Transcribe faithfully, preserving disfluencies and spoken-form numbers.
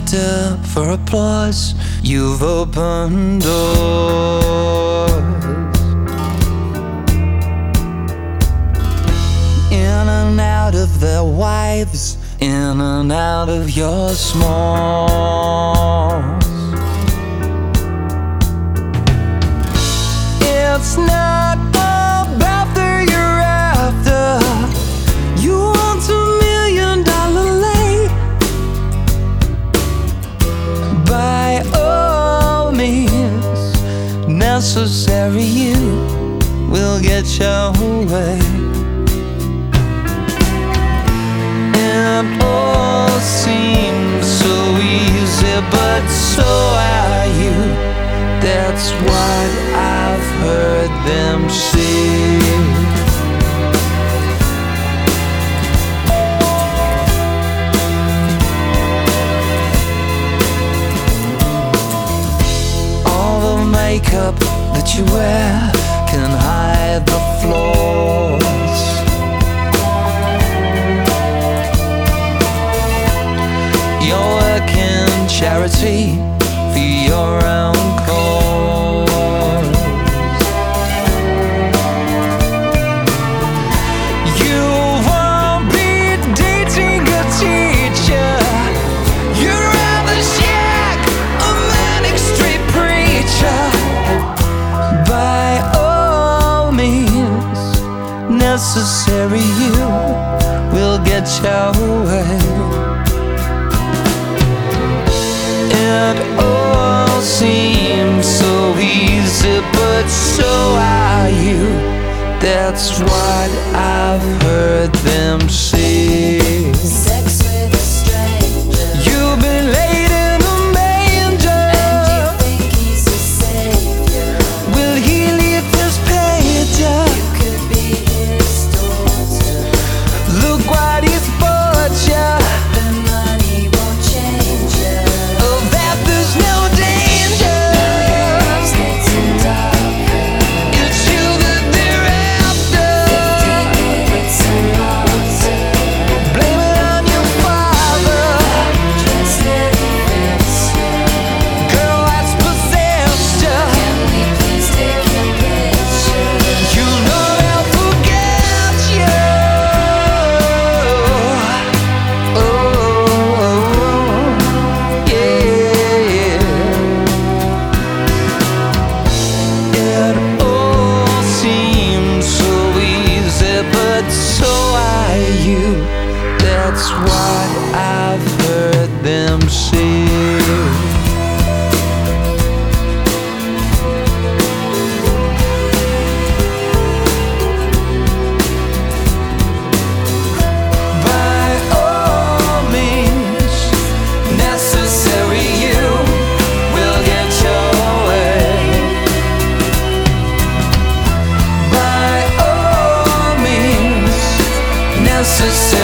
after for applause. You've opened doors. In and out of their wives, in and out of your smalls. It's not about the you're after. You want a million dollar lay. By all means necessary, you will get your way. It all seems so easy, but so are you. That's what I've heard them say. All the makeup that you wear can hide the flaws. You're working charity for your own cause. You won't be dating a teacher. You'd rather shag a manic street preacher. By all means necessary, you will get your way. It all seems so easy, but so are you. That's what I've heard them say. Sex with a stranger. You've been laid in a manger. And you think he's a savior. Will he leave this pager? You could be his daughter. Look what he's bought ya. The money won't change you. Of that there's no danger. It's getting darker. It's you that they're after. It's a monster. Blame it on your father. Dress that fits you. Girl, that's possessed ya. Can we please take a picture? You know they'll forget you. Oh, yeah. It all seems so easy, but so are you. That's what I've heard them say. By all means necessary, you will get your way. By all means necessary.